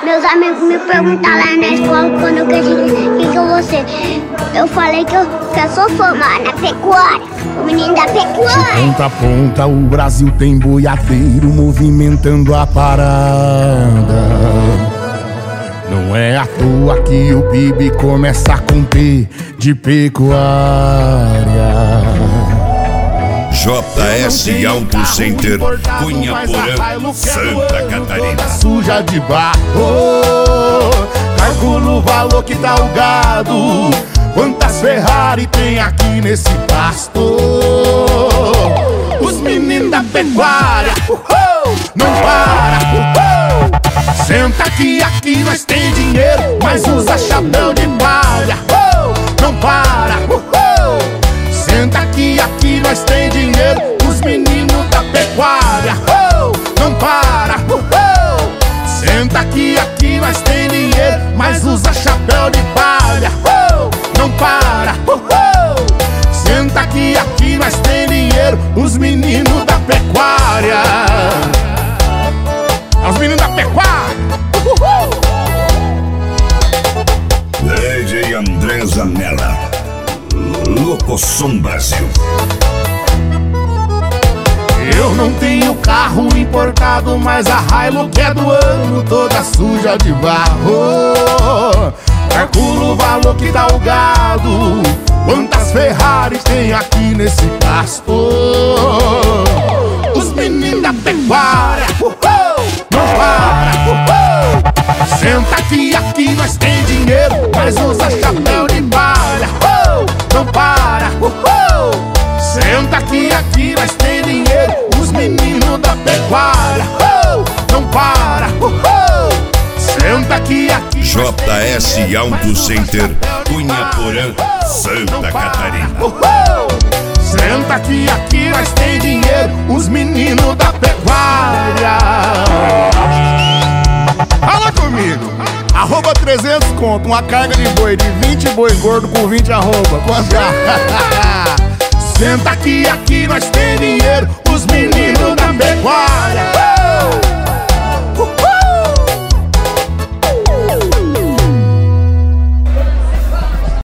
Meus amigos me perguntaram lá na escola quando eu cresci, quem que eu vou ser? Eu falei que eu sou formada na pecuária, o menino da pecuária. De ponta a ponta o Brasil tem boiadeiro movimentando a parada. Não é à toa que o PIB começa com P de pecuária. JS Auto Center, Cunhaporã, Santa Catarina. Suja de barro, calcula o valor que dá o gado. Quantas Ferrari tem aqui nesse pasto? Os meninos da pecuária, não para. Senta aqui nós tem dinheiro, mas usa chapéu de palha. Não para. Senta aqui nós tem dinheiro, os meninos da pecuária. Não para. Senta aqui nós tem dinheiro, mas usa chapéu de palha. Não para. Senta aqui nós tem dinheiro, os meninos da pecuária. Os meninos da pecuária. DJ André Zanella, Locosom Brasil. Eu não tenho carro importado, mas a Hilux é do ano, toda suja de barro. Calculo o valor que dá o gado. Quantas Ferrari tem aqui nesse pasto? Os meninos da pecuária, não para. Senta aqui nós tem dinheiro, mas usa chapéu de palha. Não para. Senta aqui nós tem dinheiro, os meninos da pecuária. Não para. Senta aqui JS Auto Center, Cunhaporã, Santa Catarina. Senta aqui nós tem dinheiro, os meninos da pecuária. Fala comigo. Arroba 300 conto, uma carga de boi de 20 boi gordo com 20 arroba. Quanto? Senta aqui nós tem dinheiro, os meninos